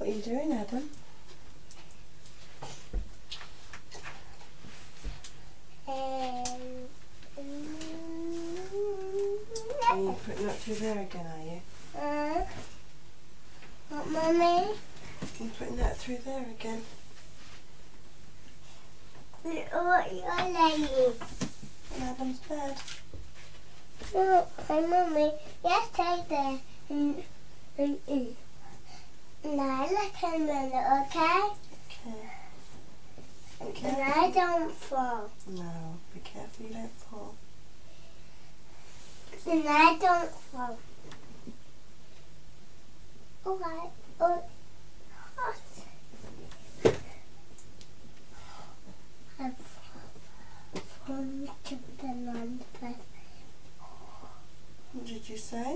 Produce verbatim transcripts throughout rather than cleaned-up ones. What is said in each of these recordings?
What are you doing, Adam? Um, Are you putting that through there again, are you? uh, what, Mummy? You're putting that through there again. What you're laying? On Adam's bed. No, hey, Mummy. Yes, take there. And, and, and. Now look a minute, okay? Okay. And I don't fall. No, be careful you don't fall. And I don't fall. Alright. Oh, I've fallen to the land bed. What did you say?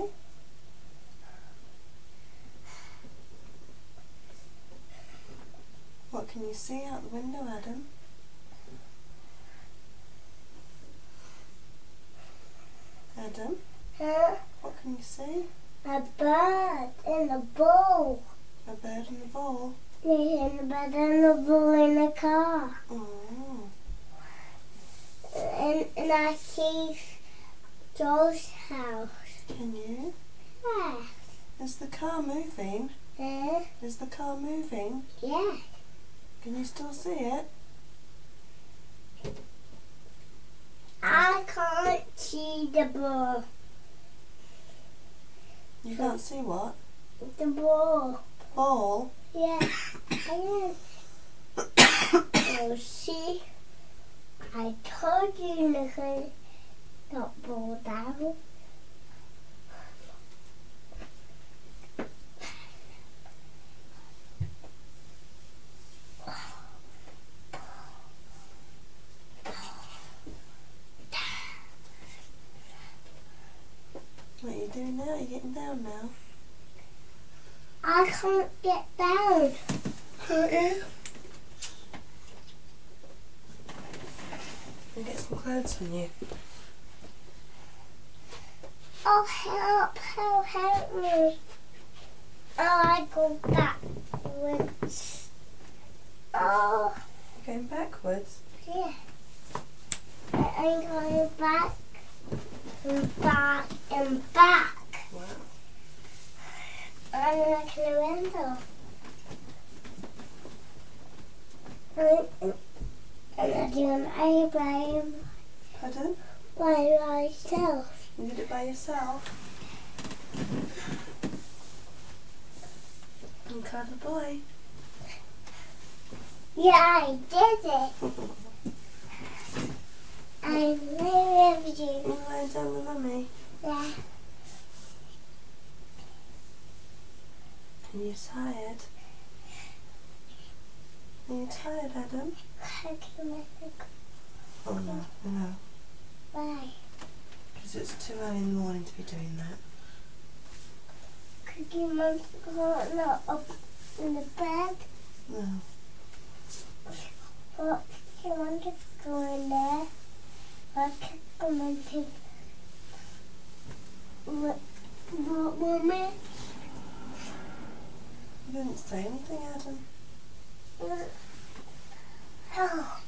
What can you see out the window, Adam? Adam, Huh? what can you see? A bird in a bowl. A bird in the bowl. Yeah, and a bird in a bowl in a car. Oh. And, and I see Joe's house. Can you? Yeah. Is the car moving? Huh? Is the car moving? Yeah. Can you still see it? I can't see the ball. You can't see what? The ball. The ball? Yeah. I am. Oh, see? I told you to put that ball down. What are you doing now? Are you getting down now? I can't get down. Can't you? I'll get some clothes on you. Oh, help, help, help me. Oh, I go backwards. Oh, You're going backwards? yeah. I'm going back and back and back. Wow. I'm like the window. And, and I do an airplane Pardon? by myself. You did it by yourself? You clever boy. Yeah, I did it. I love you. You lying down with Mummy? Yeah. And you're tired? Are you tired, Adam? I can make it. Oh no, no. Why? Because it's too early in the morning to be doing that. Could you mum go not up in the bed? No. What? You want to go in there? What can come into what? What, Mummy? You didn't say anything, Adam. Oh.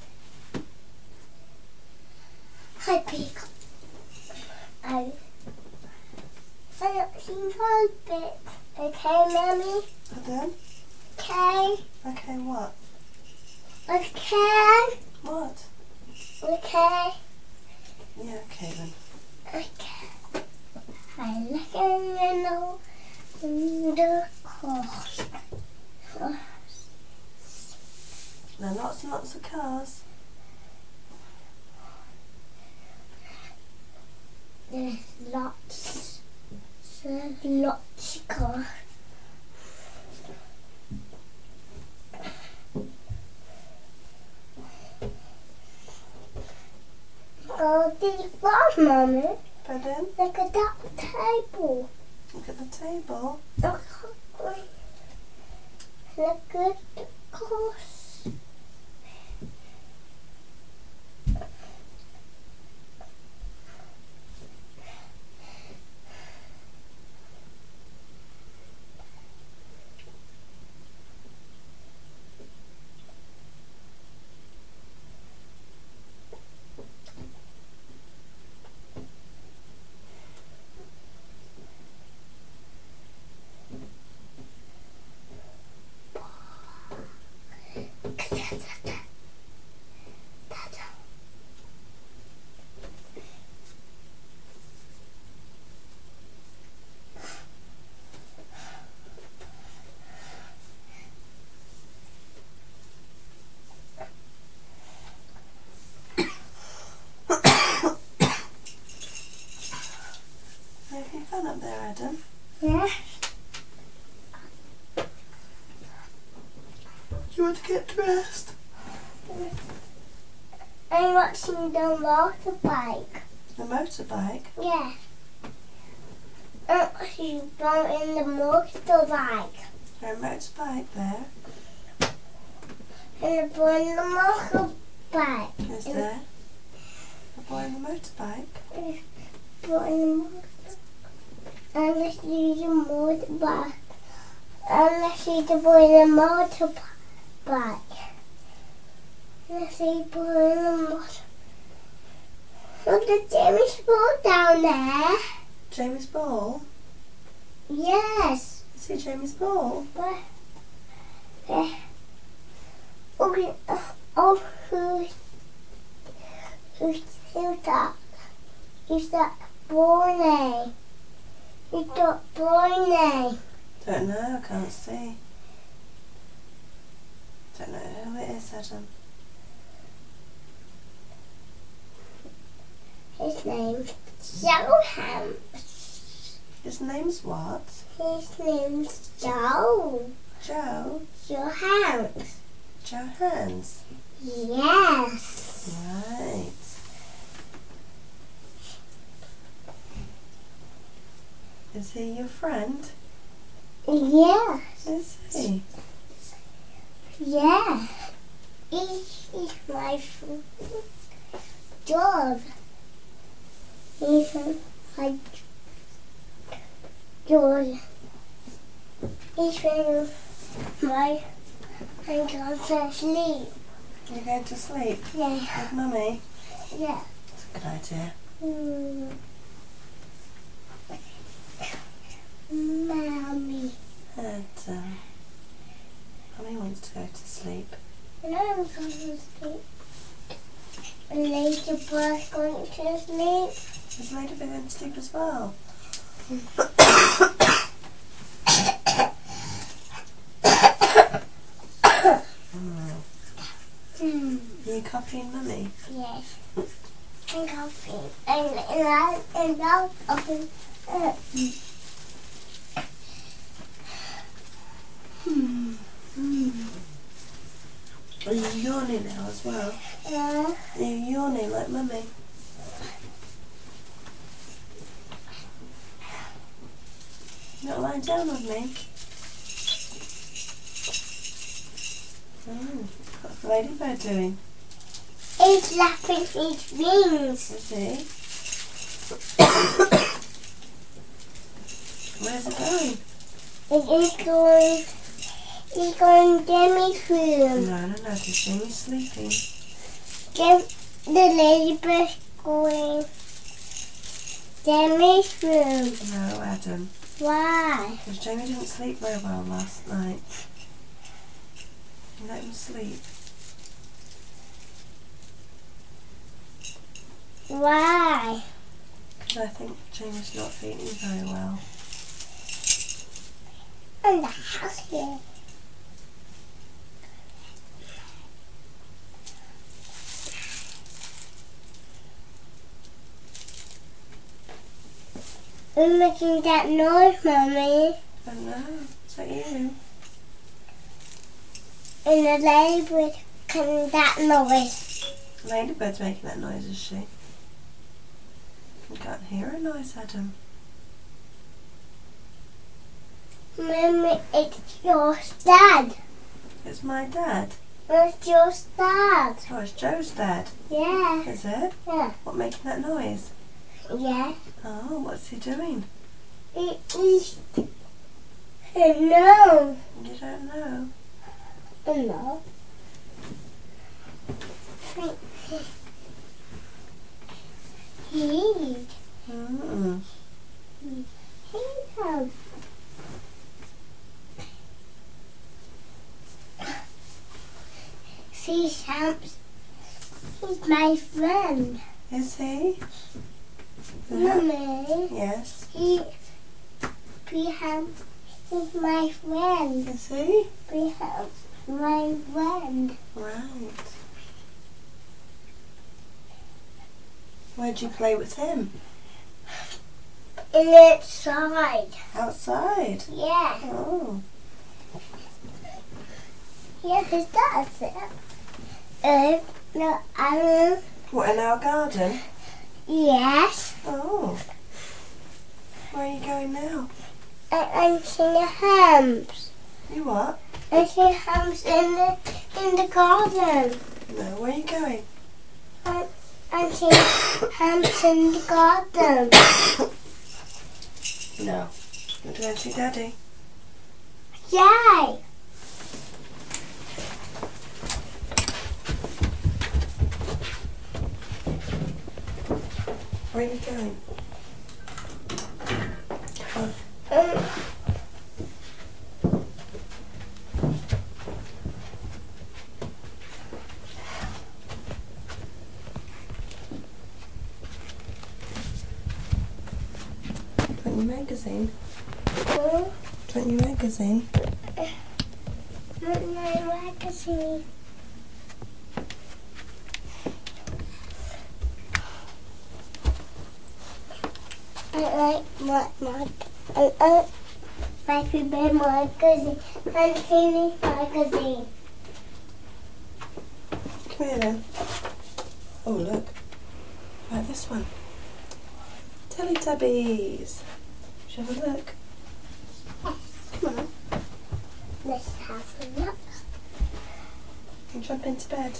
Hi, Pig. I. I don't see my bit. Okay, Mummy? Pardon? Okay. Okay, what? Okay. What? Okay. Yeah, okay then. Okay. I look in the in the course. There are lots and lots of cars. There's lots, there's lots of cars. Oh, this one, Mummy. Pardon? Look at that table. Look at the table. Look, look at the course. want to get dressed? I'm watching the motorbike. The motorbike? Yeah. Oh, she's going in the motorbike. There's a motorbike there. And the boy in the motorbike. Is there? A boy on the motorbike? The boy in the motorbike. Unless she's a motorbike. Unless she's the boy in the motorbike. Unless she's the boy in the motorbike. Look at Jamie's ball down there. Jamie's ball? Yes. You see Jamie's ball? But, uh, okay, uh, oh, who's, who's, who's that? Who's that boy? Who's that boy? Don't know, I can't see. Don't know who it is, Adam. His name's Johan. His name's what? His name's Joe. Joe? Johans. Johans? Yes. Right. Is he your friend? Yes. Is he? Yeah. He's, he's my friend. Dog. He's my dog. He's from my. I'm going to sleep. You're going to sleep Yeah. with Mummy? Yeah. That's a good idea. Mm. Mommy. And, um, Mummy wants to go to sleep. And I'm going to sleep. And Ladybug's going to sleep. Is Ladybug going to sleep as well? Mm. Are you copying Mummy? Yes. And coffee. And, and I and I'll open uh, Hmm. Hmm. Are you yawning now as well? uh, Are you yawning like Mummy? You're not lying down with me? Oh, what's the ladybird doing? he's flapping his wings. Is he? Where's it going? And he's going he's going Demi's room. No, no, no, because Jamie's sleeping. Dem, the ladybug's going Demi's room. No, Adam. Why? Because Jamie didn't sleep very well last night. Let him sleep. Why? Because I think Jamie's not feeling very well. And the house here. Who's making that noise, Mummy? I don't know. Is that you? And the ladybug making that noise. Ladybird's making that noise, is she? You can't hear a noise, Adam. Mummy, it's your dad. It's my dad. It's your dad. Oh, it's Joe's dad. Yeah. Is it? Yeah. What, making that noise? Yeah. Oh, what's he doing? It is. No. You don't know. No. He. Mm. He has. See, Shams. He's my friend. Is he? Mummy. Yes. He. Beham. He's my friend. Is he? Beham. My friend. Right. Where'd you play with him? Inside. Outside? Yeah. Oh. Yeah, who does it? Uh, no, I What, in our garden? Yes. Oh. Where are you going now? I, I'm seeing hams. You what? I'm seeing hams in the in the garden. No, where are you going? I'm, I'm seeing hams in the garden. No. I'm going to see Daddy. Yay! Where are you going? Oh. Um, Do you want your magazine? um, Do you want your magazine? not my magazine. I like my mag. I like my favorite magazine. I'm seeing magazine. Come here then. Oh, look. Right, this one. Teletubbies. Shall we have a look? Come on. Let's have a look. And jump into bed.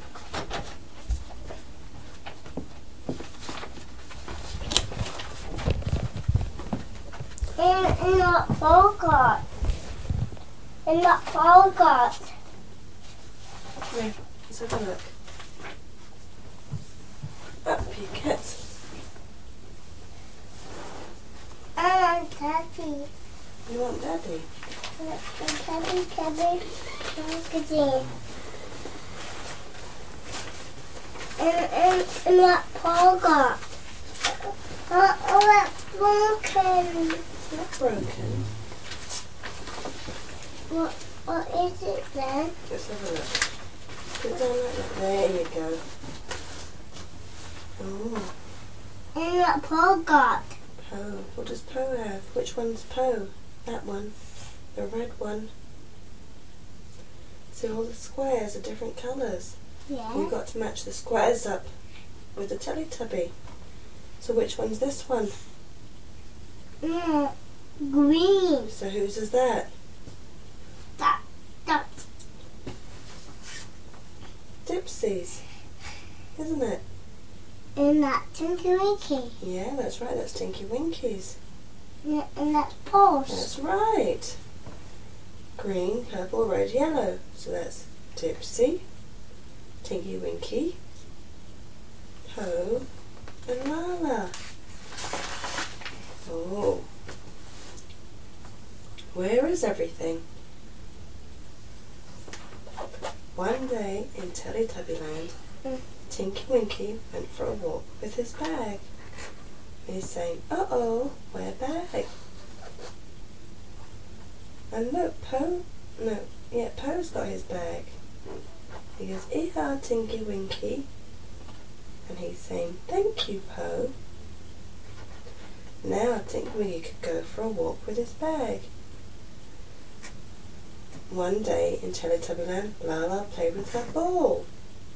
And, and not forgot. And not forgot. Come here. Let's have a look. Up for your kids. I want Daddy. You want Daddy? Daddy, Daddy, magazine. And, and, and not forgot. Oh, oh, that's broken. It's not broken. What, what is it then? Let's have a look. Put it down like that. There you go. Oh, And not forgot. Poe. What does Poe have? Which one's Poe? That one. The red one. See, all the squares are different colours. Yeah. You've got to match the squares up with the Teletubby. So which one's this one? Mm, green. So whose is that? That, that. Dipsy's, isn't it? And that's Tinky Winky. Yeah, that's right. That's Tinky Winky's. And, and that's Paul's. That's right. Green, purple, red, yellow. So that's Dipsy, Tinky Winky, Poe, and Lala. Oh. Where is everything? One day in Teletubbyland, Mm. Tinky Winky went for a walk with his bag. He's saying, uh-oh, where bag? And look, Poe, no, yeah, Poe's got his bag. He goes, here, Tinky Winky. And he's saying, thank you, Poe. Now Tinky Winky could go for a walk with his bag. One day in Teletubbyland, Lala played with her ball.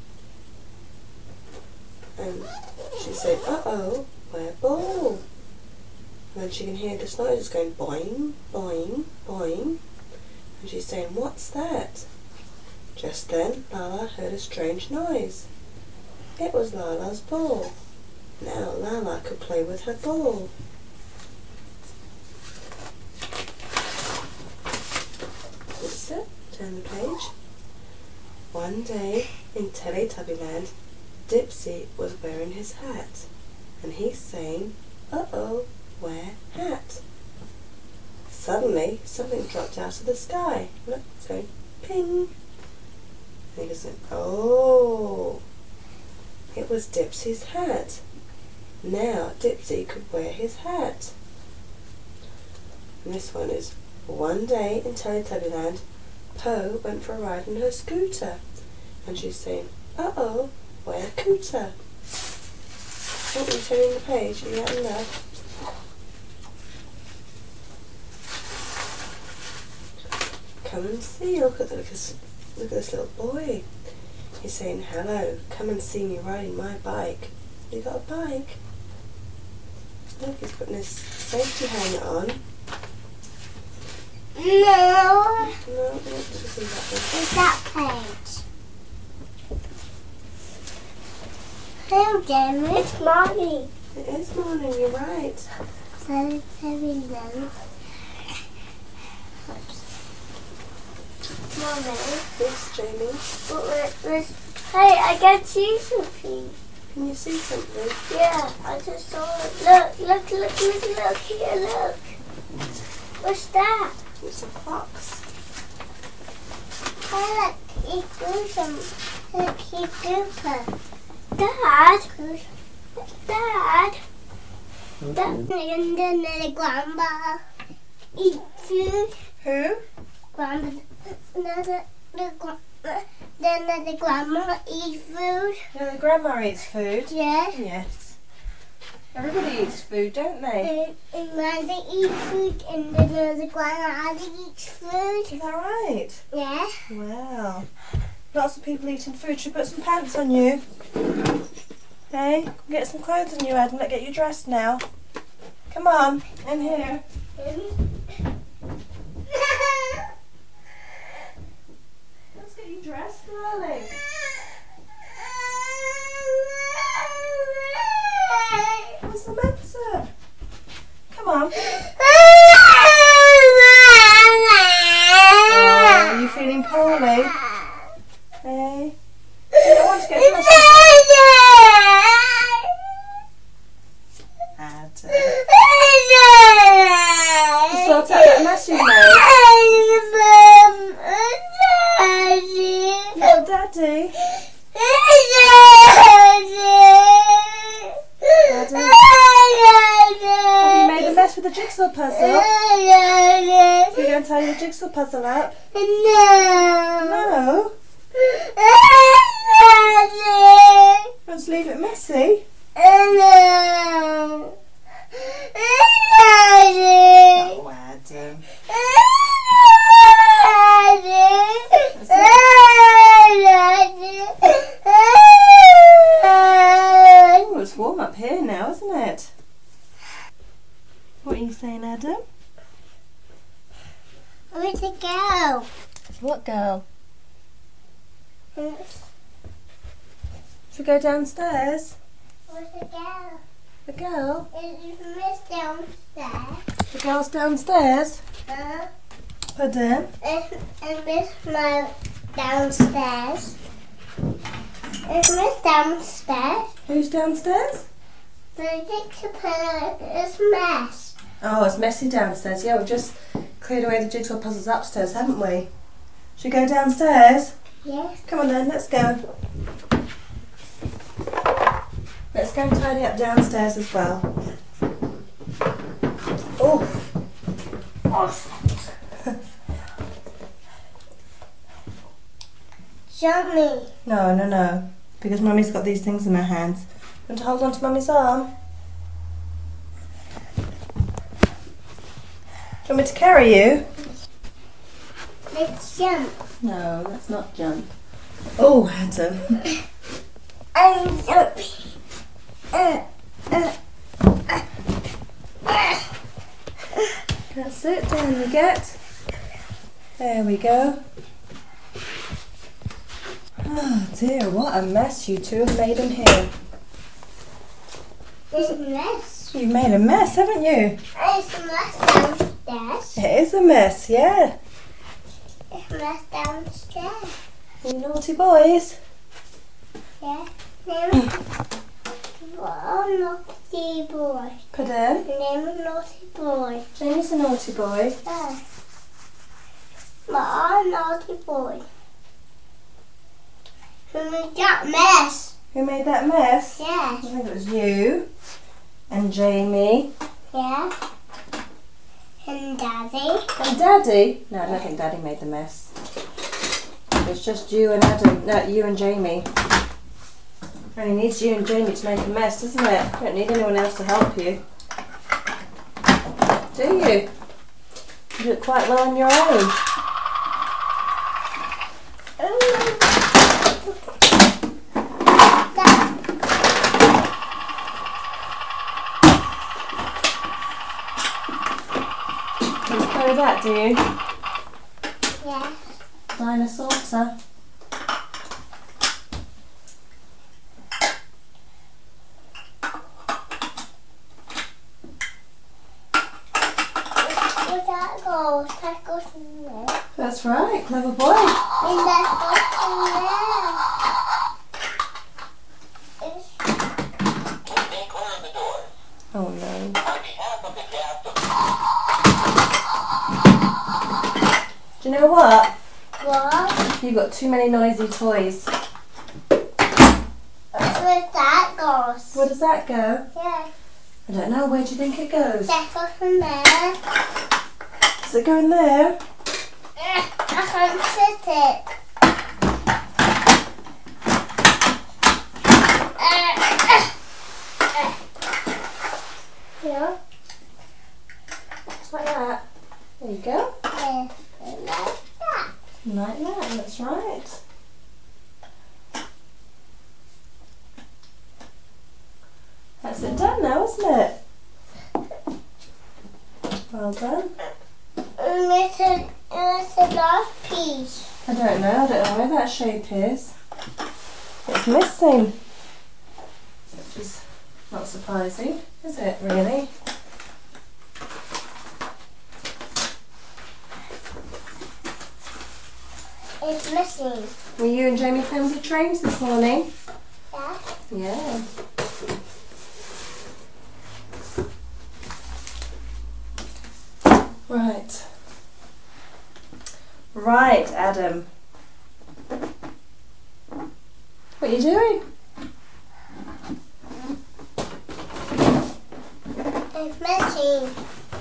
And she said, uh-oh, where ball? And then she can hear this noise going boing, boing, boing. And she's saying, what's that? Just then, Lala heard a strange noise. It was Lala's ball. Now Lala could play with her ball. That's it. Turn the page. One day in Teletubbyland, Dipsy was wearing his hat. And he's saying, uh-oh, wear hat. Suddenly, something dropped out of the sky. Look, it's going ping. And he goes, oh, it was Dipsy's hat. Now Dipsy could wear his hat. And this one is, one day in Teletubbyland, Poe went for a ride on her scooter. And she's saying, uh-oh, wear cooter. Oh, you're turning the page. Are you out enough? Come and see. Look at the, look, Look at this little boy. He's saying, hello, come and see me riding my bike. You got a bike? Look, he's putting his safety helmet on. No. No, what is that one? It's that page. Hello, Jamie. It's morning. It is morning, you're right. Very, very low. Mommy. Yes, Jamie. What was this? Hey, I can see something. Can you see something? Yeah, I just saw it. Look, look, look, look, look here, look. What's that? It's a fox. Hey, look, he grew some. Look, he grew some. Dad? Dad? Dad? And then the grandma eat food. Who? Grandma, the, the, the, then the grandma eat food. No, the grandma eats food. Yeah. Yes. Everybody eats food, don't they? And, and when they eat food, and then the grandma eats food. Is that right? Yeah. Wow. Lots of people eating food. Should we put some pants on you? Hey, get some clothes on you, Adam. Let's get you dressed now. Come on, in here. Let's get you dressed, darling. What's the matter? Come on. Oh, are you feeling poorly? Hey. You don't want to get dressed. Adam. You sort out that mess you made. Little Daddy. Daddy. Have you made a mess with the jigsaw puzzle? Are you going to tie the jigsaw puzzle up? No. No. You want to leave it messy? No. Oh, Adam. Oh, it's warm up here now, isn't it? What are you saying, Adam? Where's the girl? What girl? Should we go downstairs? Where's the girl? The girl? Is Miss downstairs? The girl's downstairs? Huh? Pardon? Is, is Miss Mo downstairs? Is Miss downstairs? Who's downstairs? The jigsaw is mess. Oh, it's messy downstairs. Yeah, we've just cleared away the jigsaw puzzles upstairs, haven't we? Should we go downstairs? Yes. Come on then, let's go. Let's go and tidy up downstairs as well. Oh. Show me. No, no, no. Because Mummy's got these things in her hands. Want to hold on to Mummy's arm? Do you want me to carry you? Let's jump. No, let's not jump. Oh, Adam. I'm jumping. Uh, uh, uh, uh. That's it, down you get. There we go. Oh dear, what a mess you two have made in here. It's a mess. You've made a mess, haven't you? It's a mess downstairs. It is a mess, yeah. It's a mess downstairs. You naughty boys. Yeah. Name oh, naughty boy. Pardon? Name a naughty boy. Jamie's a naughty boy. Yeah. But I'm naughty boy. Who made that mess? Who made that mess? I Yes. think it was you and Jamie. Yeah. And Daddy. And Daddy? No, I don't think Daddy made the mess. It's just you and Adam. No, you and Jamie. Only needs you and Jamie to make a mess, doesn't it? You don't need anyone else to help you. Do you? You do it quite well on your own. You play that, do you? Yes. Dinosaur, sir. Where that goes? That goes in there. That's right, clever boy. And that goes in there. It's Close the door. Oh no. On behalf of the cast of Do you know what? what? You've got too many noisy toys. Where that goes? Where does that go? Yeah. I don't know. Where do you think it goes? That goes in there. Does it go in there? I can't sit it. Yeah. Just like that. There you go. Yeah. Like that. Like that. That's right. That's it done now, isn't it? Well done. And it's a, and it's a last piece. I don't know. I don't know where that shape is. It's missing. Which is not surprising, is it, really? It's missing. Were you and Jamie playing with the trains this morning? Yeah. Yeah. Right. Right, Adam. What are you doing? It's missing.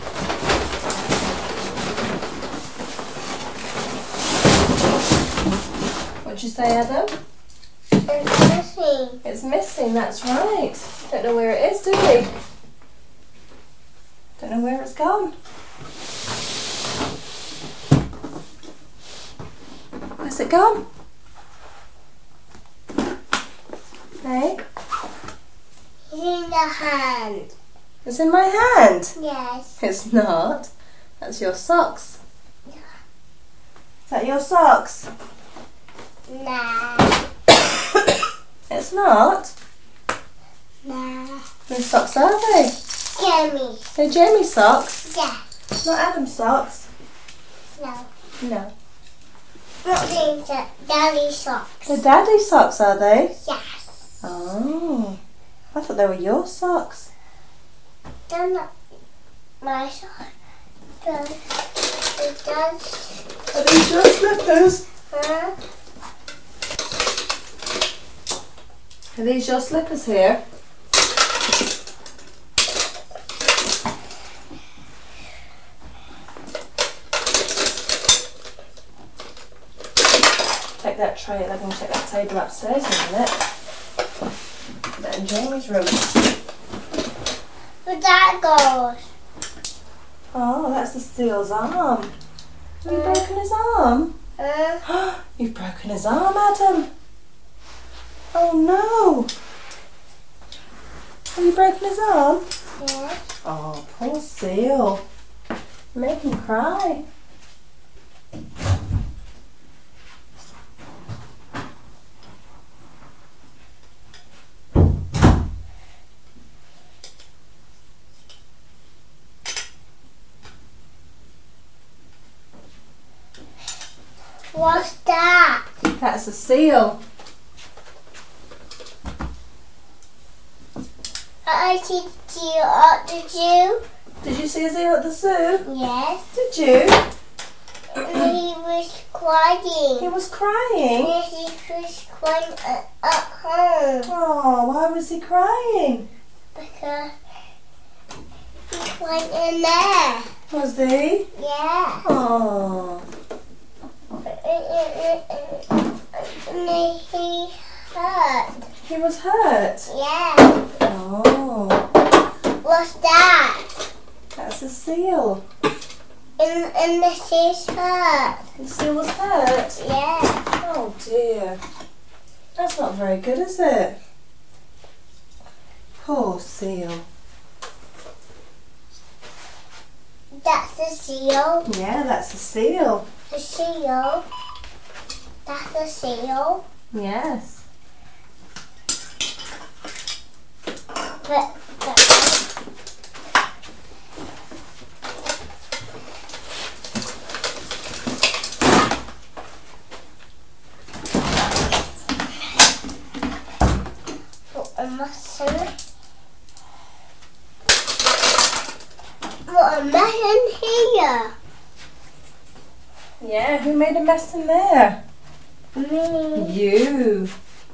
What'd you say, Adam? It's missing. It's missing, that's right. Don't know where it is, do we? Don't know where it's gone. Where's it gone? Hey? It's in the hand. It's in my hand. Yes. It's not. That's your socks. Is that your socks? Nah. It's not. Nah. Whose socks are they? Jamie. They're Jamie's socks, Yeah. not Adam's socks. No. No. Not these are daddy's socks. They're Daddy's socks, are they? Yes. Oh. I thought they were your socks. They're not my socks. They're, they're dad's. Are these your slippers? Huh? Are these your slippers here? Take that tray, I'm going to take that table upstairs in a minute. Put that in Jamie's room. Where that goes? Oh, that's the seal's arm. Have you broken his arm? Huh? You've broken his arm, Adam. Oh no. Have you broken his arm? Yes. Oh, poor seal. Make him cry. What's that? That's a seal. I see you at the zoo. Did you see a seal at the zoo? Yes. Did you? And he was crying. He was crying. And he was crying at, at home Oh, why was he crying? because he went in there. Was he? Yeah. Oh. And he hurt. He was hurt. Yeah. Oh. What's that? That's a seal. And, and the she's hurt. The seal was hurt. Yeah. Oh dear. That's not very good, is it? Poor seal. That's a seal. Yeah, that's a seal. A seal. That's a seal. Yes. But, but put a mushroom. What a mess in here. Yeah, who made a mess in there? Me. You.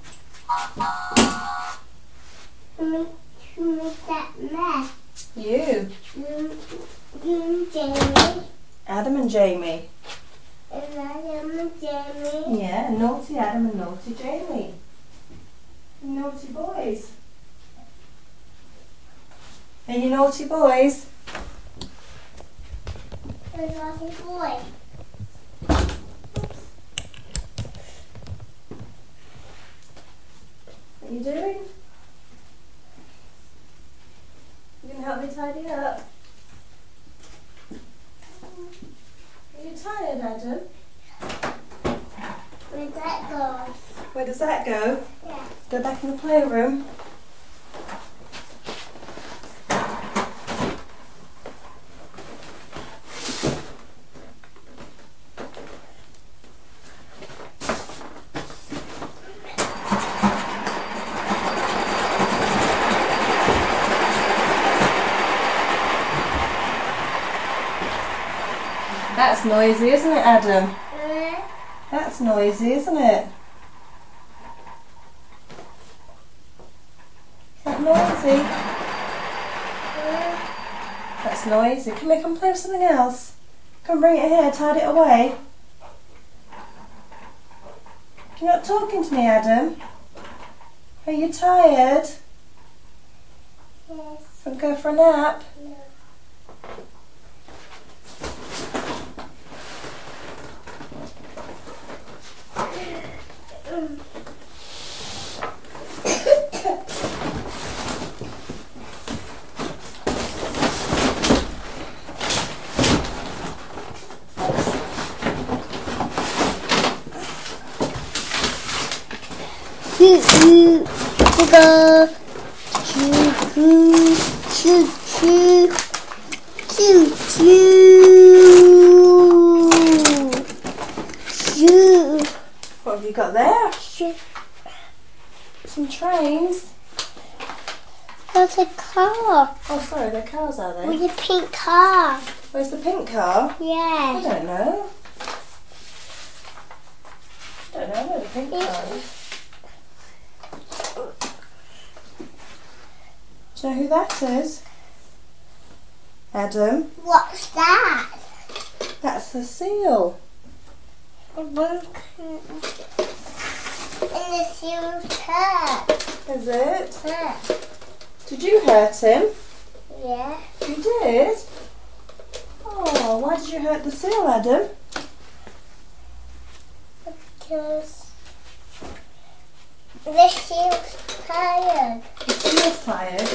Who made, who made that mess? You. You, you, Jamie. Adam and Jamie. And Adam and Jamie. Yeah, naughty Adam and naughty Jamie. Naughty boys. Are you naughty boys? A naughty boy. What are you doing? You can help me tidy up. Are you tired, Adam? Where that goes? Where does that go? Yeah. Go back in the playroom. That's noisy, isn't it, Adam? Uh, That's noisy, isn't it? Is that noisy? uh, That's noisy. Come here, come play with something else. Come bring it here, tidy it away. You're not talking to me, Adam. Are you tired? yes. Want to go for a nap? No. Mm. Choo choo, choo choo, choo choo, choo choo, choo. What have you got there? Choo. Some trains. That's a car. Oh, sorry, they're cars, are they? With a pink car. Where's the pink car? I Yeah. don't know. I don't know where the pink car is. Do you know who that is? Adam, What's that? that's the seal. In the seal's hurt. Is it? Hurt. Did you hurt him? Yeah. You did? Oh, why did you hurt the seal, Adam? Because the seal's tired. The seal's tired.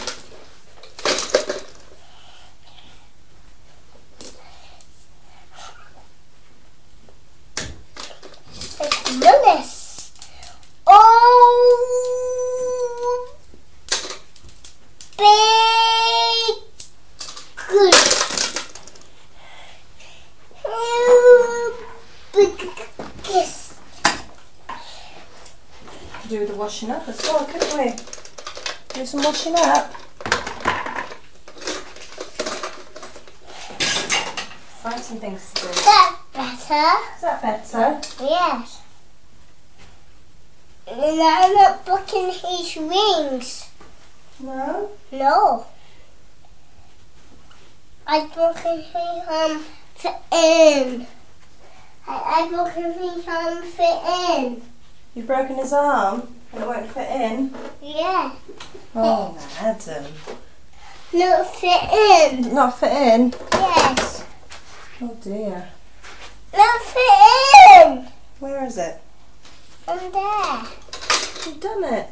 It's Willis. Oh, big good. Oh, big kiss. Do the washing up as well, couldn't we? Do some washing up. Exciting things to do. That's better. Is that better? Yes. And I'm not blocking his wings. No? No. I'm blocking his um fit in. I, I'm blocking his um fit in. You've broken his arm and it won't fit in. Yeah. Oh, Adam. No fit in. Did it not fit in? Yes. Oh dear. No fit in. Where is it? I'm there. You've done it.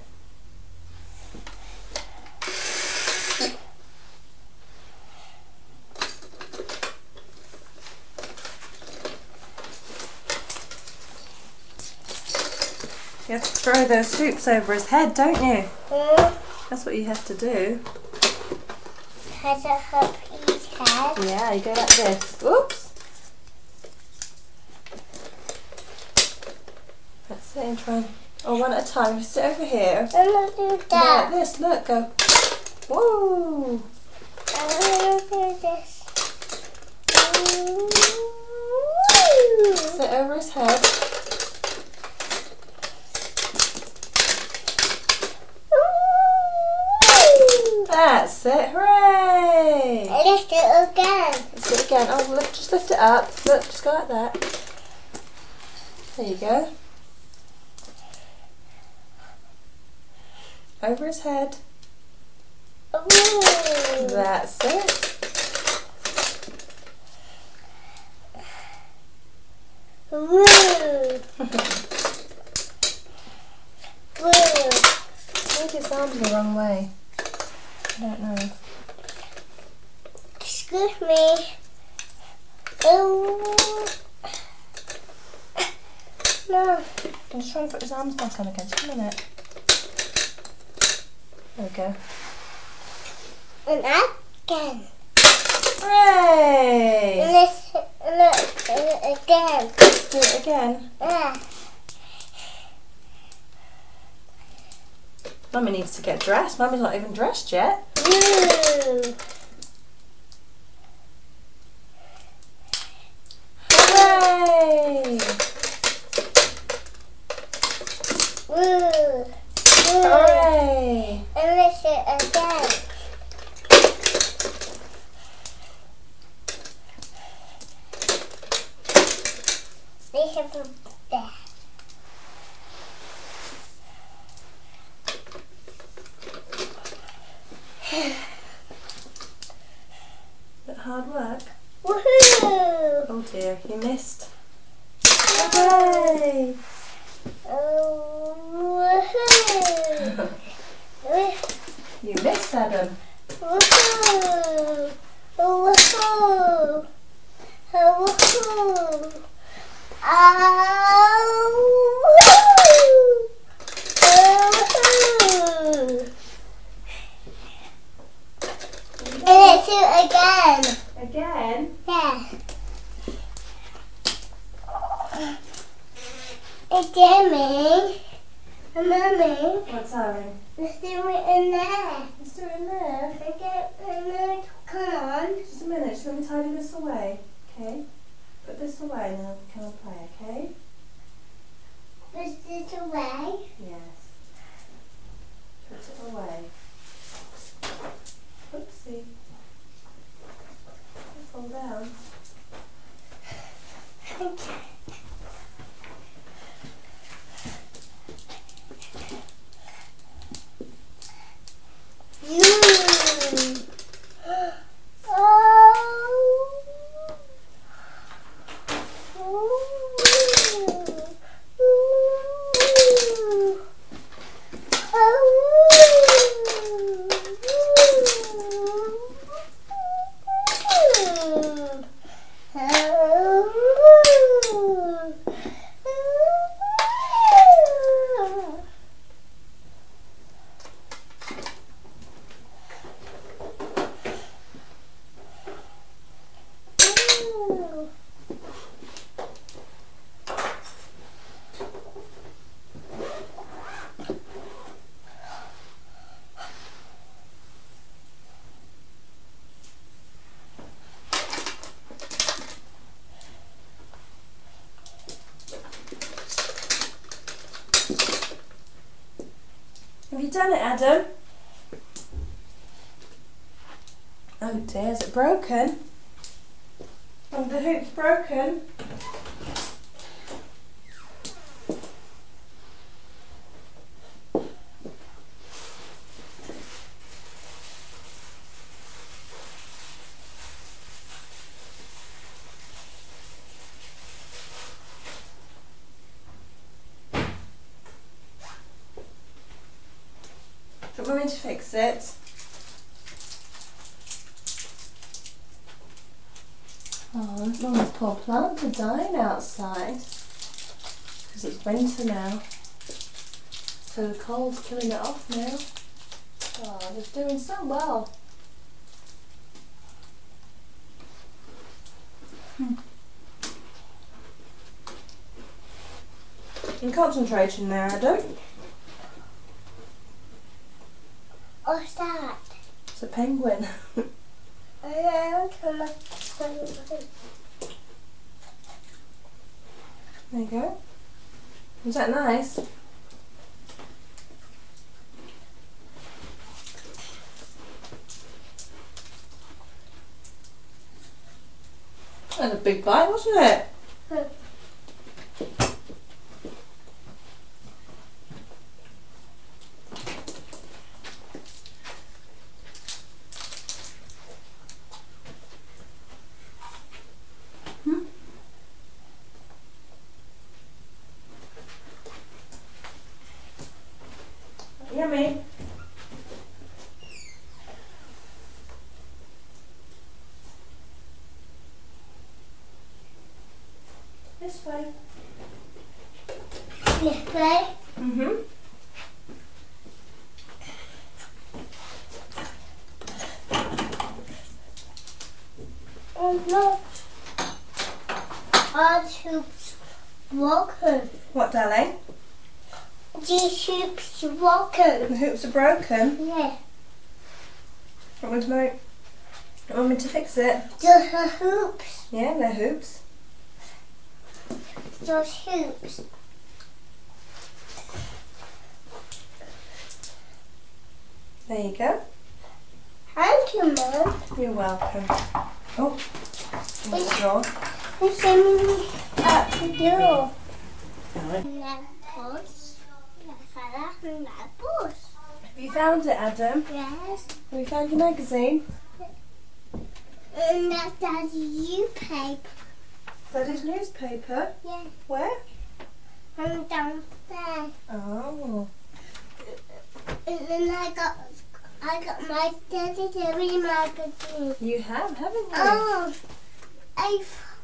You have to throw those hoops over his head, don't you? Mm. That's what you have to do. Has a hook his head. Yeah, you go like this. Oops. That's it, and try and... Oh, one at a time. Sit over here. I'm gonna do Go like that. this, look, go. Whoa! I'm gonna do this. Sit over his head. That's it, hooray! Let's do it again. Let's do it again. Oh, look, just lift it up. Look, just go like that. There you go. Over his head. Ooh. That's it. Woo. Woo. Maybe his arms the wrong way. I don't know. Excuse me. Oh. No. I'm just trying to put his arms back on again. Just a minute. There we go. And again. Hooray! And let's look and again. Let's do it again. Yeah. Mummy needs to get dressed. Mummy's not even dressed yet. Woo. Hooray! Woo. Woo. Hooray! And let's do it again. They have a there. Is it hard work? Woohoo! Oh dear, you missed. Hooray! Oh, woohoo! You missed, Adam. Woohoo! Woohoo! Woohoo! Oh, woohoo! Woohoo! And let's do it again. Again? Yeah. Again, me. Mommy. What's Aaron? Let's do it in there. Let's do it in there. Okay, and then come on. Just a minute, just let me tidy this away. Okay? Put this away now, come and play, okay? Push this away. Yes. Put it away. Oopsie. Fall down. Okay. You. Oh. Have you done it, Adam? Oh dear, is it broken? Oh, the hoop's broken. want Mummy to fix it? Oh, Mummy's poor plants are dying outside because it's winter now. So the cold's killing it off now. Oh, they're doing so well. Hmm. And concentrating there, Adam. What's that? It's a penguin. I There you go. Was that nice? That was a big bite, wasn't it? Hmm? Yummy. This way. This way? Mm-hmm. Oh no. Our soups broken. What, darling? These soups broken. The hoops are broken. Yeah. Want me to, make, want me to fix it? Those are hoops. Yeah, they're hoops. Those hoops. There you go. Thank you, Mum. You're welcome. Oh, what's wrong? You sent me out the door. Darling. Apples. Apples. Have you found it, Adam? Yes. Have you found your magazine? And that's Daddy's paper. Daddy's newspaper? Yeah. Where? I'm downstairs. Oh. And then I got I got my Daddy's every magazine. You have, haven't you? Oh, I.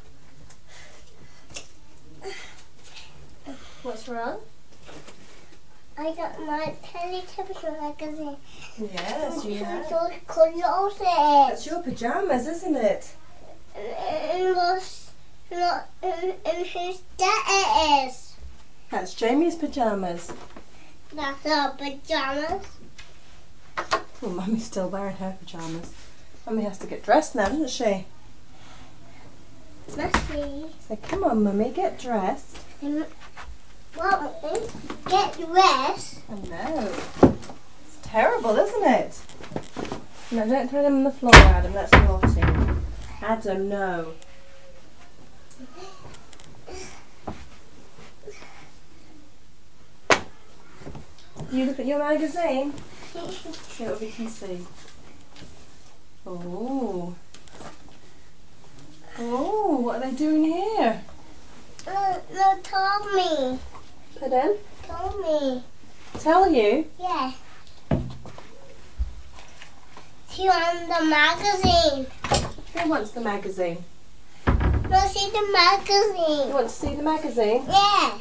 What's wrong? I got my Teletubbies magazine. Yes, you have. Those colours That's your pyjamas, isn't it? And was not and, and whose that is? That's Jamie's pyjamas. That's our pajamas. Well, Mummy's still wearing her pyjamas. Mummy has to get dressed now, doesn't she? Messy. So come on, Mummy, get dressed. And well, get dressed. I know. It's terrible, isn't it? No, don't throw them on the floor, Adam. That's naughty. Adam, no. You look at your magazine. See what we can see. Oh. Oh, what are they doing here? No, no, tell me. Pardon? Tell me. Tell you? Yeah. See on the magazine. Who wants the magazine? No, see the You magazine. want to see the magazine? Yeah.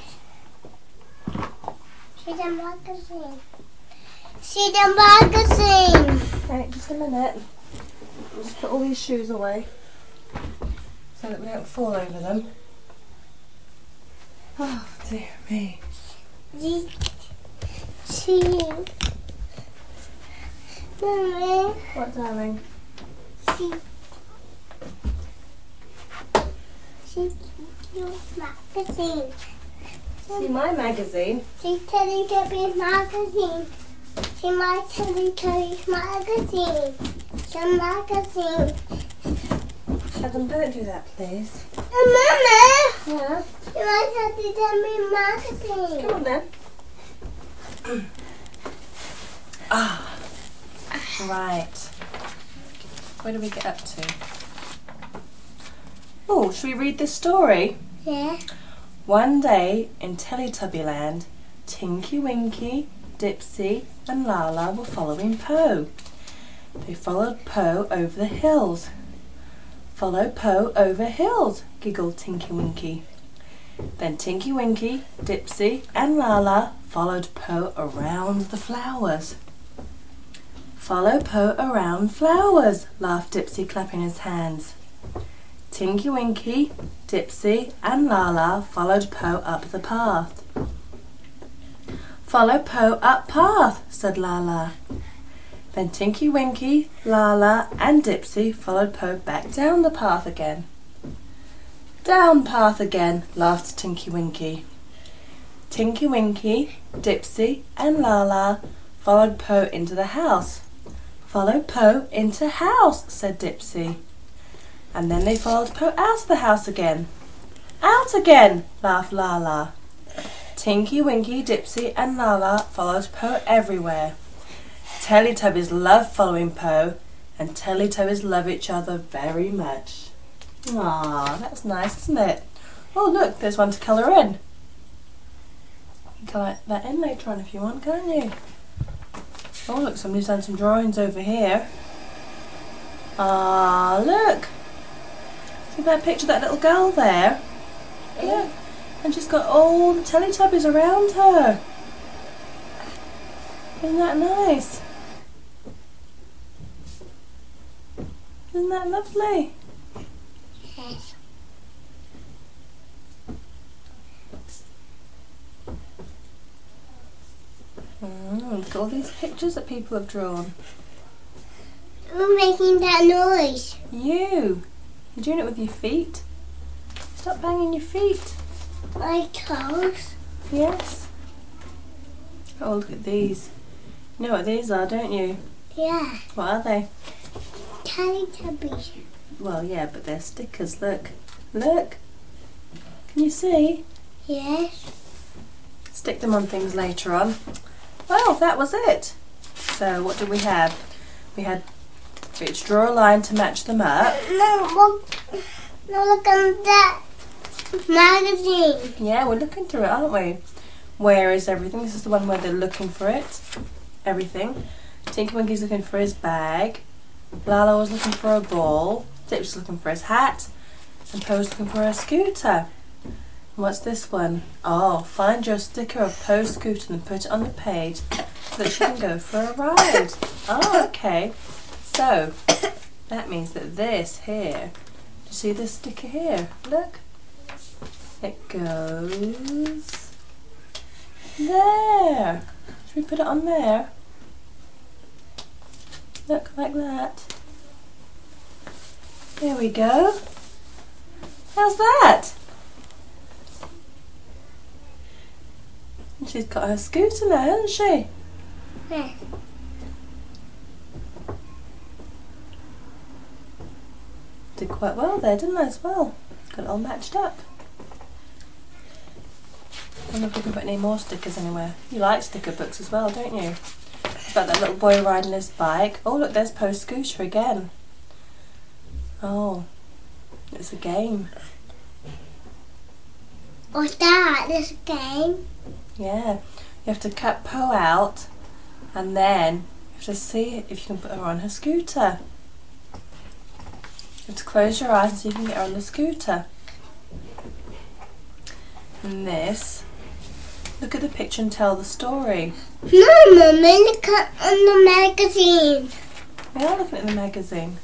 See the magazine. See the magazine. Right, just a minute. I'll just put all these shoes away so that we don't fall over them. Oh, dear me. See. See. Mommy. What, darling? See. See your magazine. See my magazine? See Teletubbies magazine. See my Teletubbies magazine. See magazine. Adam, don't do that, please. And Mama, Yeah? see my Teletubbies magazine. Come on then. Ah. Right. Where do we get up to? Oh, should we read this story? Yeah. One day in Teletubbyland, Tinky Winky, Dipsy and Laa-Laa were following Po. They followed Po over the hills. Follow Po over hills, giggled Tinky Winky. Then Tinky Winky, Dipsy and Laa-Laa followed Po around the flowers. Follow Po around flowers, laughed Dipsy, clapping his hands. Tinky Winky, Dipsy and Laa-Laa followed Po up the path. Follow Po up path, said Laa-Laa. Then Tinky Winky, Laa-Laa and Dipsy followed Po back down the path again. Down path again, laughed Tinky Winky. Tinky Winky, Dipsy and Laa-Laa followed Po into the house. Follow Po into house, said Dipsy. And then they followed Po out of the house again. Out again, laughed Laa-Laa. Tinky Winky, Dipsy and Laa-Laa followed Po everywhere. Teletubbies love following Po, and Teletubbies love each other very much. Ah, that's nice, isn't it? Oh look, there's one to colour in. You can colour that in later on if you want, can't you? Oh look, somebody's done some drawings over here. Ah, look! See that picture of that little girl there? Look, and she's got all the Teletubbies around her. Isn't that nice? Isn't that lovely? Yes. Mm, look at all these pictures that people have drawn. Who's making that noise? You! You're doing it with your feet. Stop banging your feet. My toes? Yes. Oh, look at these. You know what these are, don't you? Yeah. What are they? Teletubbies. Well, yeah, but they're stickers. Look. Look. Can you see? Yes. Stick them on things later on. Well, that was it. So, what did we have? We had we had to draw a line to match them up. No, look, no, look at that magazine. Yeah, we're looking through it, aren't we? Where is everything? This is the one where they're looking for it. Everything. Tinky Winky's looking for his bag. Laa-Laa was looking for a ball. Dip was looking for his hat. And Po's looking for a scooter. And what's this one? Oh, find your sticker of Po's scooter and put it on the page so that she can go for a ride. Oh, okay. So, that means that this here, do you see this sticker here? Look. It goes there. Should we put it on there? Look, like that. There we go. How's that? And she's got her scooter now, hasn't she? Yeah. Did quite well there, didn't I, as well? Got it all matched up. I wonder if we can put any more stickers anywhere. You like sticker books as well, don't you? It's about that little boy riding his bike. Oh look, there's Po's scooter again. Oh, it's a game. What's that? This game? Yeah, you have to cut Po out and then you have to see if you can put her on her scooter. You have to close your eyes and see if you can get her on the scooter. And this, look at the picture and tell the story. No, Mummy, look at on the magazine. We are looking at the magazine.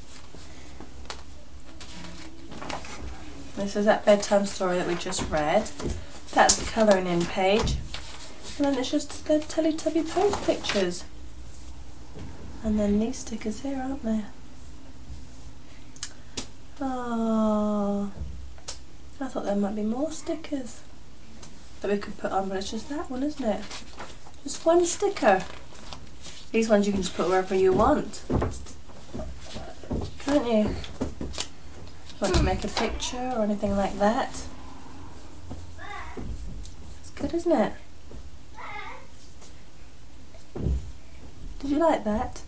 This is that bedtime story that we just read. That's the colouring in page. And then it's just the Teletubby Po pictures. And then these stickers here, aren't there? Oh, I thought there might be more stickers that we could put on, but it's just that one, isn't it? Just one sticker. These ones you can just put wherever you want, can't you? Want to make a picture or anything like that? It's good, isn't it? Did you like that?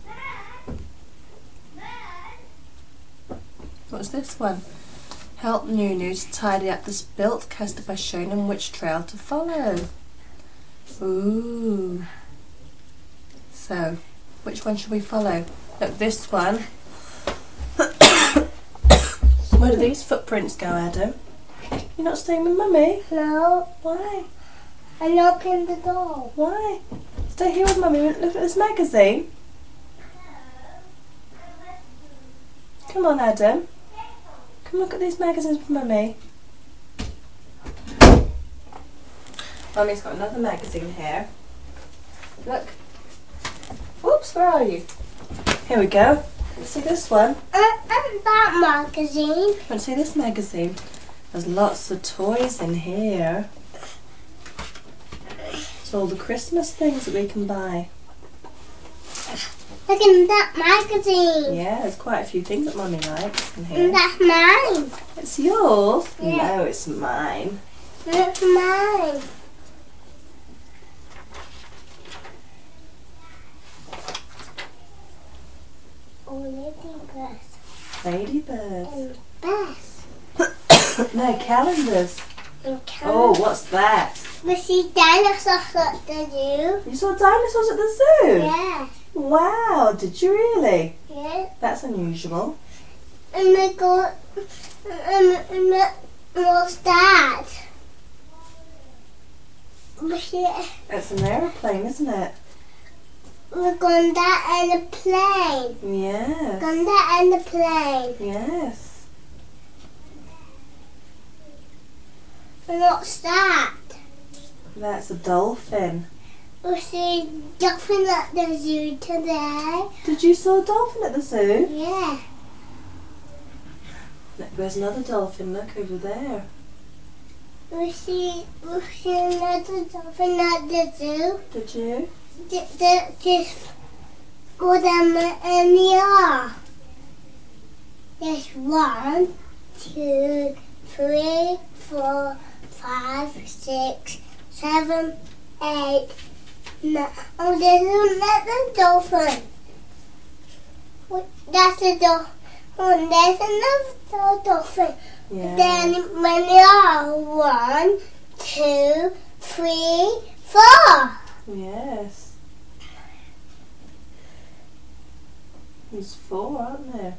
What's this one? Help Nunu to tidy up the spilt custard by showing him which trail to follow. Ooh. So, which one should we follow? Look, this one. Where do these footprints go, Adam? You're not staying with Mummy? No, Why? I'm opening the door. Why? Stay here with Mummy. Look at this magazine. Come on, Adam. Come look at these magazines with Mummy. Mummy's got another magazine here. Look. Whoops, where are you? Here we go. Let's see this one. Uh, and that magazine. Let's see this magazine. There's lots of toys in here. It's all the Christmas things that we can buy. Look at that magazine. Yeah, there's quite a few things that Mummy likes in And here. that's mine. It's yours? Yeah. No, it's mine. That's mine. Oh, ladybirds. Ladybirds. And best. No, calendars. And Oh, what's that? we see dinosaurs at the zoo. You saw dinosaurs at the zoo? Yeah. Wow, did you really? Yeah. That's unusual. And we go. And, and, and what's that? We see. It's an aeroplane, isn't it? We're going that in a plane. Yes. Going that in the plane. Yes. And what's that? That's a dolphin. We see dolphin at the zoo today. Did you saw a dolphin at the zoo? Yeah. Look, there's another dolphin. Look over there. We see we see another dolphin at the zoo. Did you? Th- th- Just go down in the air. There's one, two, three, four, five, six, seven, eight, nine. Oh, there's another dolphin. Wait, that's a dolphin. Oh, there's another dolphin. Yeah. Then when they are one, two, three, four. Yes. There's four, aren't there?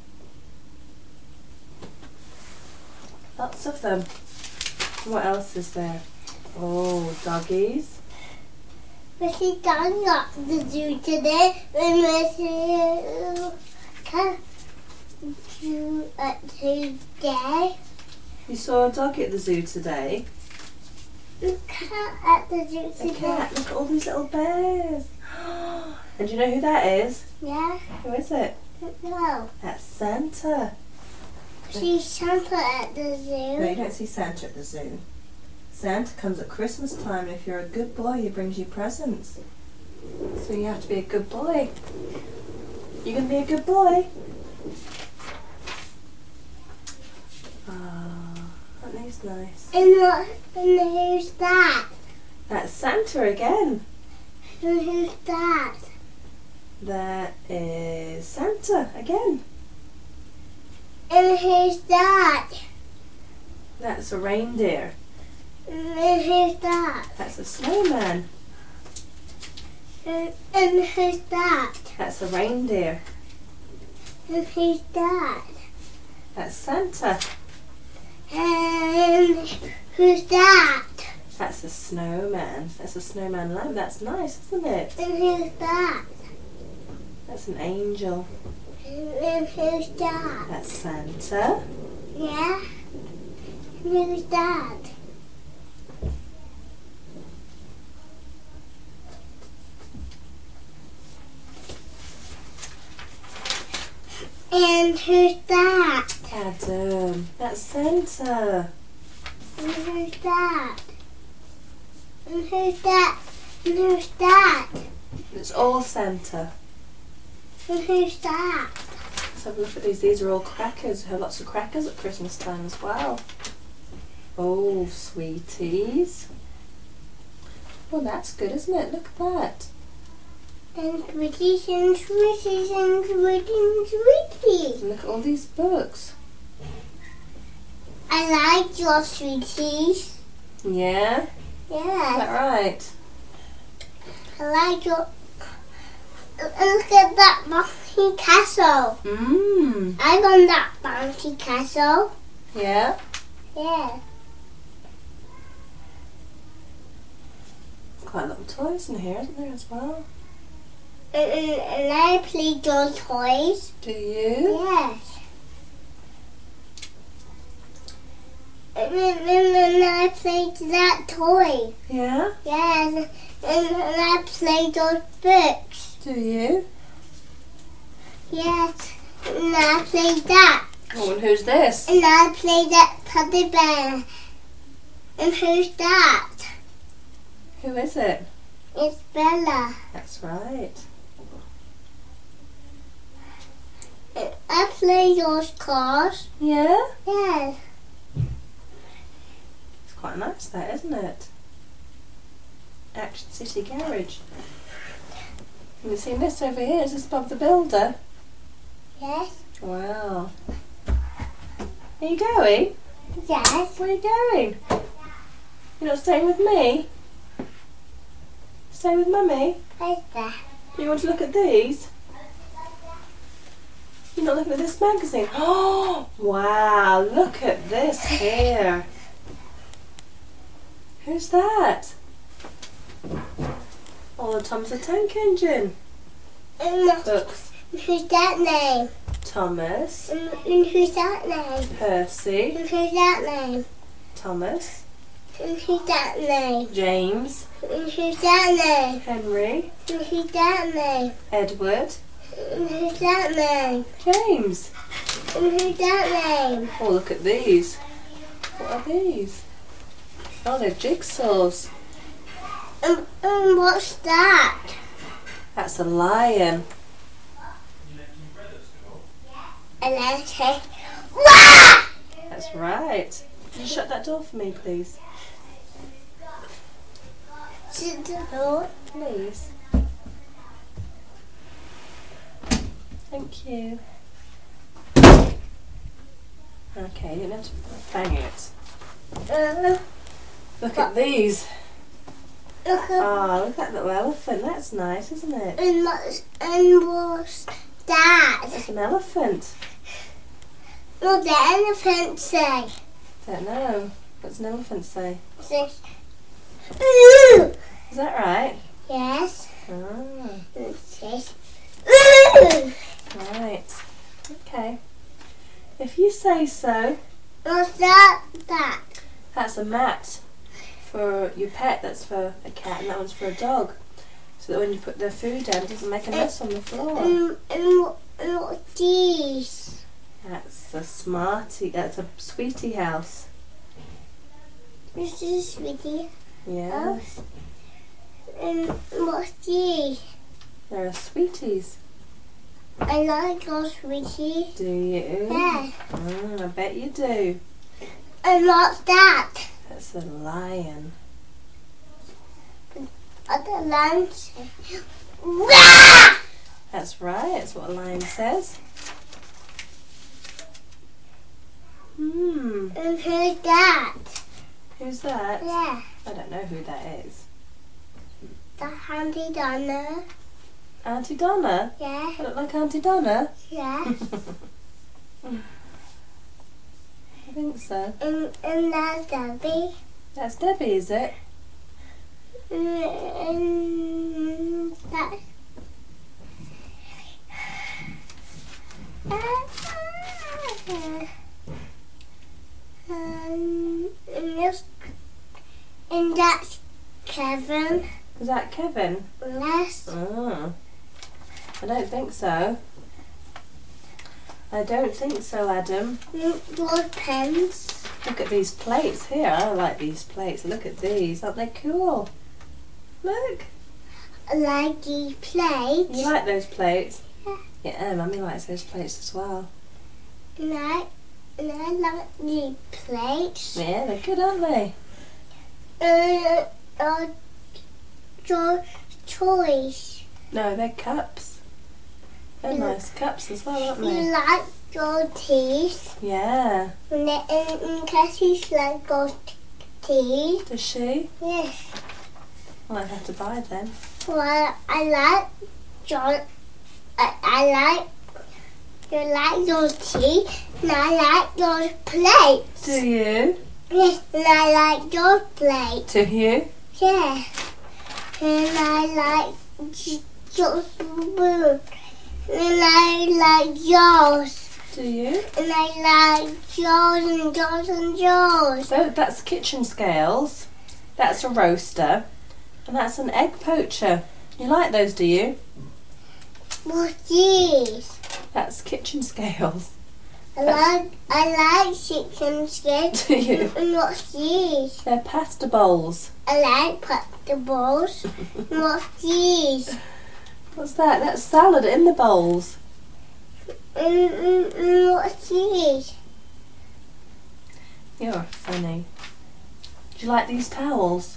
Lots of them. What else is there? Oh, doggies. We see dogs at the zoo today. When we see uh, cat zoo at today. You saw a dog at the zoo today. Cat at the zoo A today. cat. Look at all these little bears. And do you know who that is? Yeah. Who is it? No. That's Santa. See Santa at the zoo. No, you don't see Santa at the zoo. Santa comes at Christmas time, and if you're a good boy, he brings you presents. So you have to be a good boy. You gonna be a good boy? Ah, aren't these nice? And what? And who's that? That's Santa again. And who's that? That is Santa again. And who's that? That's a reindeer. And who's that? That's a snowman. And, and who's that? That's a reindeer. And who's that? That's Santa. And who's that? That's a snowman. That's a snowman lamb. That's nice, isn't it? And who's that? That's an angel. And, and who's that? That's Santa. Yeah? And who's that? And who's that? Adam. That's Santa. And who's that? And who's that? And who's that? It's all Santa. And who's that? Let's have a look at these. These are all crackers. We have lots of crackers at Christmas time as well. Oh, sweeties. Well, that's good, isn't it? Look at that. And sweeties and sweeties and sweeties and sweeties. And look at all these books. I like your sweeties. Yeah? Is Yeah. that right? I like your Look at that bouncy castle. Mmm. I want that bouncy castle. Yeah? Yeah. Quite a lot of toys in here, isn't there, as well? And, and, and I play those toys. Do you? Yes. And then, and then I played that toy. Yeah? Yes. And, and I played those books. Do you? Yes. And I played that. Oh, and who's this? And I played that teddy bear. And who's that? Who is it? It's Bella. That's right. And I play those cars. Yeah? Yes. It's quite nice, that, isn't it? Action City Garage. And you see this over here? Is this Bob the Builder? Yes. Wow. Are you going? Yes. Where are you going? You're not staying with me? Staying with Mummy? Where's that? Do you want to look at these? You're not looking at this magazine? Oh, wow, look at this here. Who's that? Oh, the Thomas the Tank Engine. And what- Books. who's that name? Thomas, And, and who's that name? Percy, And who's that name? Thomas, And who's that name? James, And who's that name? Henry, And who's that name? Edward, And who's that name? James. And who's that name? Oh, look at these. What are these? Oh, they're jigsaws. And, and what's that? That's a lion. And I say, Wah! That's right. Can you shut that door for me, please? To the door. Please. Thank you. Okay, you don't have to bang it. Uh, Look at these. look at Oh, look at that little elephant. That's nice, isn't it? and what's and what's that? That's an elephant. What the elephant say? Don't know. What's an elephant say? It says, Ooh! Is that right? Yes. Ah, It says, Ooh! right. Okay. If you say so. What's that? That. That's a mat for your pet. That's for a cat, and that one's for a dog. So that when you put their food down, it doesn't make a mess on the floor. And, and, what- and what's these? That's a smarty. That's a sweetie house. This is sweetie. Yeah. And what's these? There are sweeties. I like those sweeties. Do you? Yeah. Mm, I bet you do. And what's that? That's a lion. What the lion say? Wah! That's right. That's what a lion says. Hmm. And who's that? Who's that? Yeah. I don't know who that is. The Handy Donna. Auntie Donna? Yeah. I look like Auntie Donna? Yeah. I think so. and, and that's Debbie. That's Debbie, is it? And, and that's um, and, this, and that's Kevin. Is that Kevin? Yes. Oh. I don't think so. I don't think so, Adam. Those pens. Look at these plates here. I like these plates. Look at these. Aren't they cool? Look. I like these plates. You like those plates? Yeah. Yeah, Mummy likes those plates as well. And I, and I like these plates. Yeah, they're good, aren't they? Uh, uh, those toys. No, they're cups. They're Yeah. nice cups as well, aren't You they? like those teeth. Yeah. And, they, and, and Cassie's like those t- teeth. Does she? Yes. Well, I'd have to buy them. Well, I like John, I, I like you like your tea, and I like your plates. Do you? Yes, and I like your plate. Do you? Yeah, and I like j- your spoon, and I like yours, Do you? and I like yours and yours and yours. So that's kitchen scales. That's a roaster. And that's an egg poacher. You like those, do you? What's these? That's kitchen scales. I like I like chicken skin. Do you? And what's these? They're pasta bowls. I like pasta bowls. And what's these? What's that? That's salad in the bowls. And, and, and what's these? You're funny. Do you like these towels?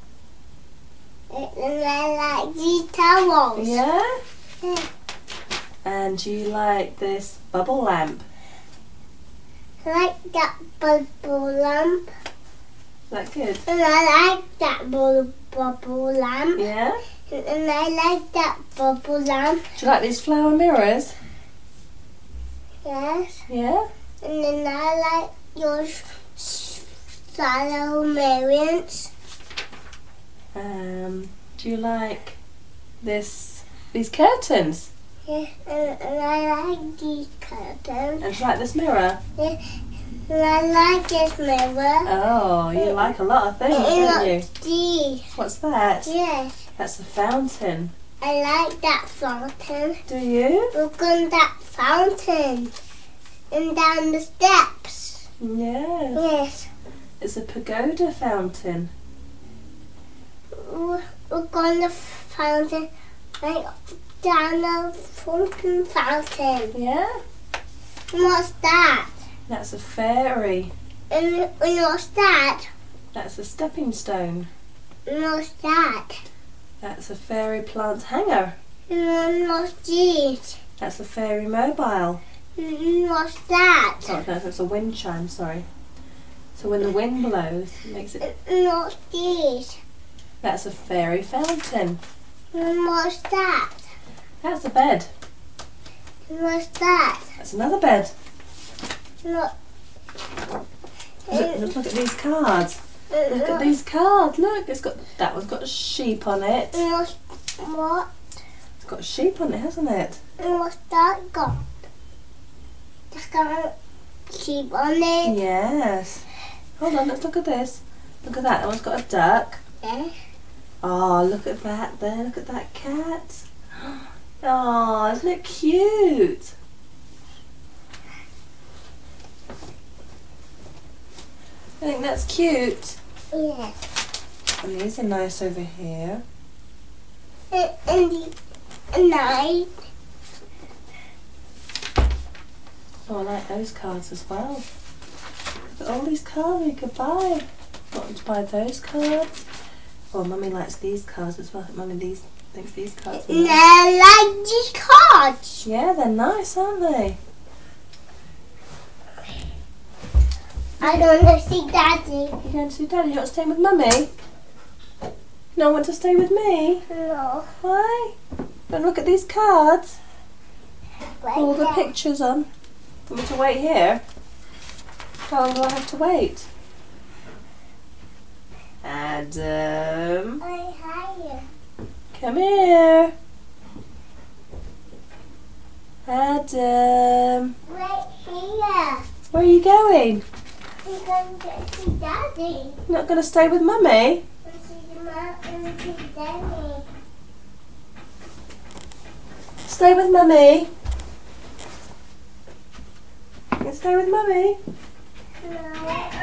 And I like these towels. Yeah? Yeah. And do you like this bubble lamp? I like that bubble lamp. Is that good? And I like that bubble, bubble lamp. Yeah? And, and I like that bubble lamp. Do you like these flower mirrors? Yes. Yeah? And then I like your salad millions. Um, do you like this these curtains? Yeah. And, and I like these curtains. And do you like this mirror? Yeah. And I like this mirror. Oh, you like a lot of things, And don't you? what's these? What's that? Yes. That's a fountain. I like that fountain. Do you? Look on that fountain. And down the steps. Yeah. Yes. It's a pagoda fountain. Look on the fountain. Like down the fountain fountain. Yeah? And what's that? That's a fairy. And, and what's that? That's a stepping stone. And what's that? That's a fairy plant hanger. And what's this? That's a fairy mobile. And what's that? Oh no, that's a wind chime, sorry. So when the wind blows, it makes it... And what's this? That's a fairy fountain. And what's that? That's a bed. And what's that? That's another bed. And what? Look, look, look at these cards. And Look at these cards. Look, it's got that one's got a sheep on it. And what's what? It's got a sheep on it, hasn't it? And what's that got? It's got a sheep on it. Yes. Hold on, let's look at this. Look at that. That one's got a duck. Yeah. Oh, look at that there. Look at that cat. Oh, isn't it cute? I think that's cute. Yeah. And these are nice over here. And, and the and night. Oh, I like those cards as well. Look at all these cards we could buy. Want to buy those cards? Oh, Mummy likes these cards as well. Mummy these thinks these cards are And nice. I like these cards. Yeah, they're nice, aren't they? I don't want to see Daddy. You're going to see Daddy? You want to stay with Mummy? No one want to stay with me? No. Why? Don't look at these cards. Like All the that. pictures on. Want me to wait here? How long do I have to wait? Adam, I hire. come here. Adam, Right here. where are you going? I'm going to see Daddy. You're not going to stay with Mummy? And see the mom and see Daddy. Stay with Mummy. You stay with Mummy? No.